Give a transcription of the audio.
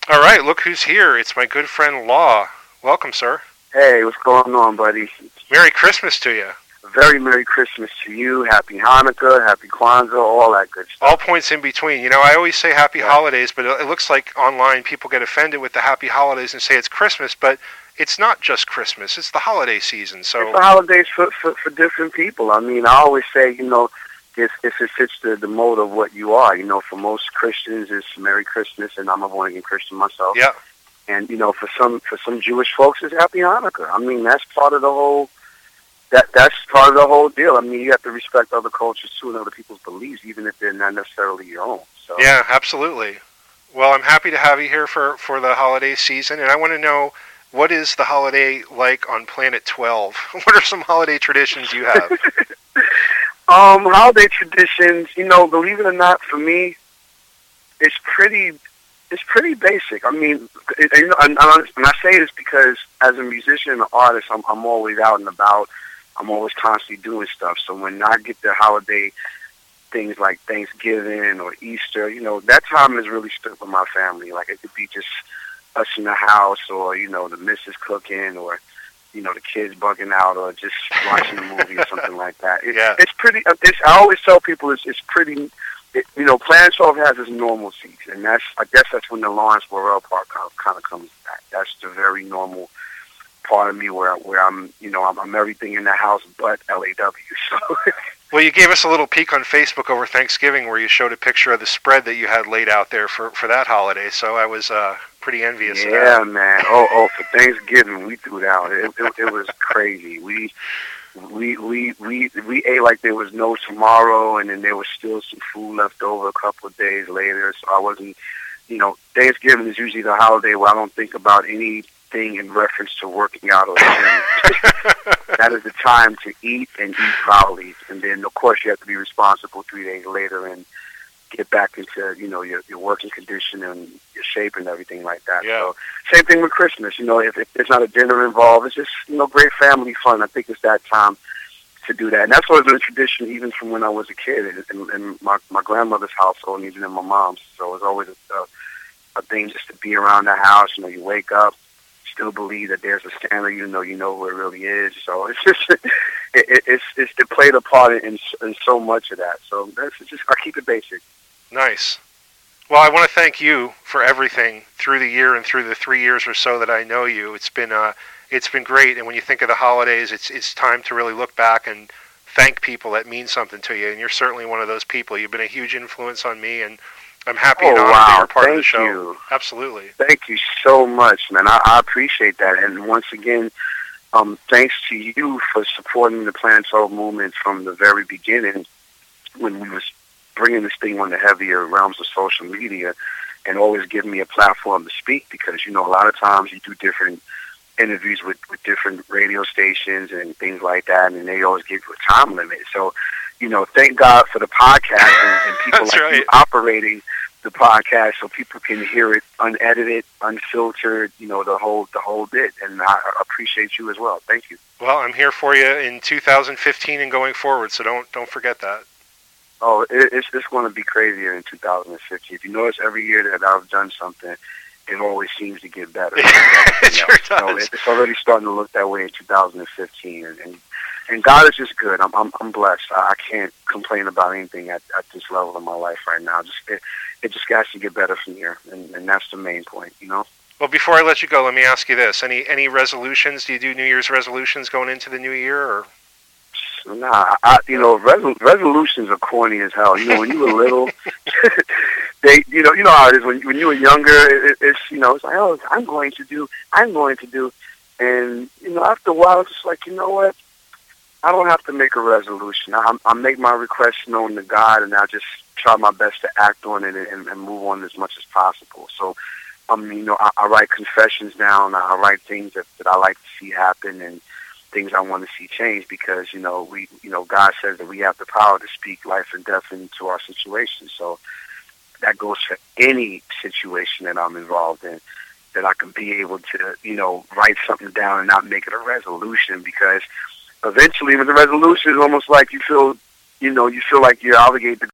All right, look who's here. It's my good friend Law. Welcome, sir. Hey, what's going on, buddy? Merry Christmas to you. Very Merry Christmas to you. Happy Hanukkah, Happy Kwanzaa, all that good All stuff. points in between. You know, I always say happy Yeah. holidays, but it looks like online people get offended with the happy holidays and say it's Christmas, but it's not just Christmas. It's the holiday season. It's So, the holidays for different people. I mean, I always say, if it fits the mode of what you are, for most Christians, it's Merry Christmas, and I'm a born again Christian myself. yeah. And for some Jewish folks, it's Happy Hanukkah. I mean, that's part of the whole. That's part of the whole deal. I mean, you have to respect other cultures too and other people's beliefs, even if they're not necessarily your own. So Yeah, absolutely. Well, I'm happy to have you here for the holiday season, and I want to know, what is the holiday like on Planet 12? What are some holiday traditions you have? holiday traditions, believe it or not, for me, it's pretty basic. I mean, and I say this because as a musician and an artist, I'm always out and about. I'm always constantly doing stuff. So when I get the holiday things like Thanksgiving or Easter, that time is really spent with my family. Like, it could be just us in the house, or the missus cooking, or the kids bugging out, or just watching a movie or something like that. Yeah. It's pretty. I always tell people it's pretty. Planet 12 has its normalcies, and I guess that's when the Lawrence Burrell part kind of comes back. That's the very normal part of me where I'm everything in the house but LAW. So Well, you gave us a little peek on Facebook over Thanksgiving where you showed a picture of the spread that you had laid out there for that holiday, so I was pretty envious of that. yeah, man. For Thanksgiving we threw down. It was crazy. We ate like there was no tomorrow, and then there was still some food left over a couple of days later. So I wasn't, Thanksgiving is usually the holiday where I don't think about anything in reference to working out or gym. That is the time to eat and eat properly, and then of course you have to be responsible 3 days later and get back into your working condition and your shape and everything like that. Yeah. So same thing with Christmas. If there's not a dinner involved, it's just great family fun. I think it's that time to do that, and that's always been a tradition even from when I was a kid in my grandmother's household and even in my mom's. So it was always a thing just to be around the house. You wake up, still believe that there's a Santa, you know who it really is. So it's just it's to play the part in so much of that. So that's just, I keep it basic. Nice. Well, I want to thank you for everything through the year and through the 3 years or so that I know you. It's been great, and when you think of the holidays, it's time to really look back and thank people that mean something to you, and you're certainly one of those people. You've been a huge influence on me, and I'm happy and honored that you're part of the show. You. Absolutely. Thank you so much, man. I appreciate that. And once again, thanks to you for supporting the Planet 12 movement from the very beginning when we was bringing this thing on the heavier realms of social media, and always giving me a platform to speak, because, a lot of times you do different interviews with different radio stations and things like that, and they always give you a time limit. So, thank God for the podcast and people That's like right. you operating the podcast so people can hear it unedited, unfiltered, the whole bit. And I appreciate you as well. Thank you. Well, I'm here for you in 2015 and going forward, so don't forget that. Oh, it's going to be crazier in 2015. If you notice, every year that I've done something, it always seems to get better. It sure does. So it's already starting to look that way in 2015, and God is just good. I'm blessed. I can't complain about anything at this level of my life right now. It just has to get better from here, and that's the main point. Well, before I let you go, let me ask you this: any resolutions? Do you do New Year's resolutions going into the new year, or? Nah, resolutions are corny as hell. When you were little, you know how it is. When you were younger, it's like, oh, I'm going to do, and after a while, it's just like, you know what? I don't have to make a resolution. I make my requests known to God, and I just try my best to act on it and move on as much as possible. So, I write confessions down. I write things that I like to see happen, and things I want to see change, because God says that we have the power to speak life and death into our situation. So that goes for any situation that I'm involved in, that I can be able to write something down and not make it a resolution, because eventually with the resolution it's almost like you feel like you're obligated to